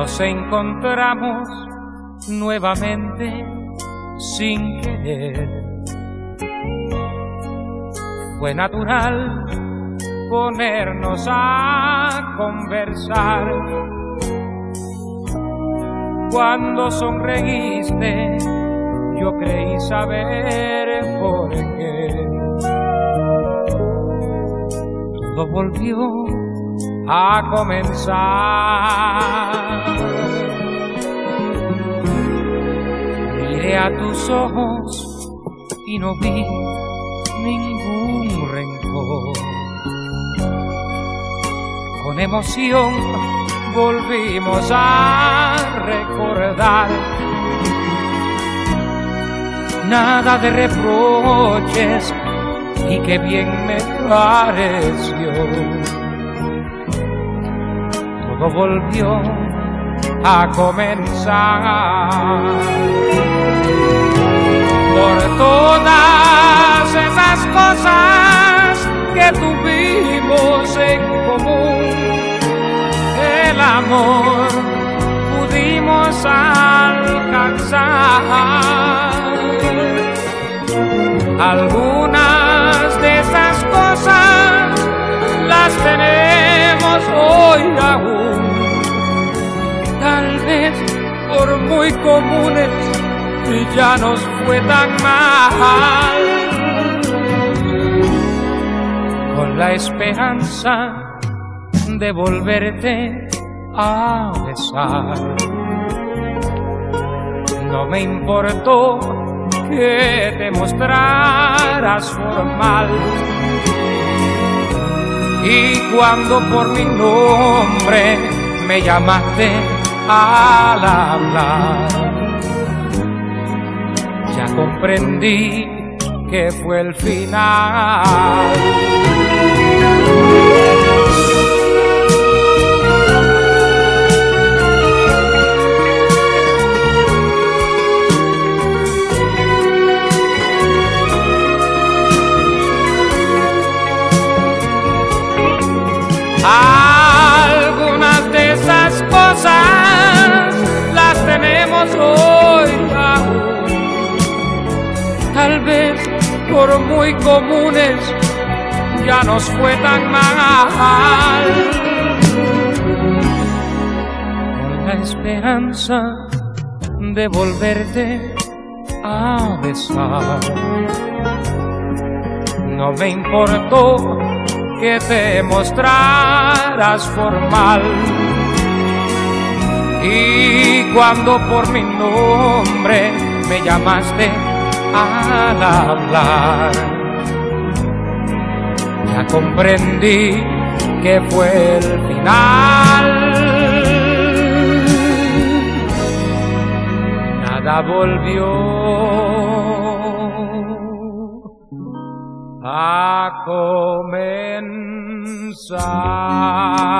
nos encontramos nuevamente sin querer. Fue natural ponernos a conversar. Cuando sonreíste, yo creí saber por qué. Todo volvió a comenzar. Miré a tus ojos y no vi ningún rencor. Con emoción volvimos a recordar. Nada de reproches y qué bien me pareció. Todo volvió a comenzar. Por todas esas cosas que tuvimos en común, el amor pudimos alcanzar. Algunas de esas cosas las tenemos hoy aún, tal vez por muy comunes y ya nos fue tan mal. Con la esperanza de volverte a besar, no me importó que te mostraras formal. Y cuando por mi nombre me llamaste al hablar, ya comprendí que fue el final. Algunas de esas cosas las tenemos hoy aún, tal vez por muy comunes ya nos fue tan mal. Con la esperanza de volverte a besar, no me importó que te mostraras formal. Y cuando por mi nombre me llamaste al hablar, ya comprendí que fue el final. Nada volvió a comenzar.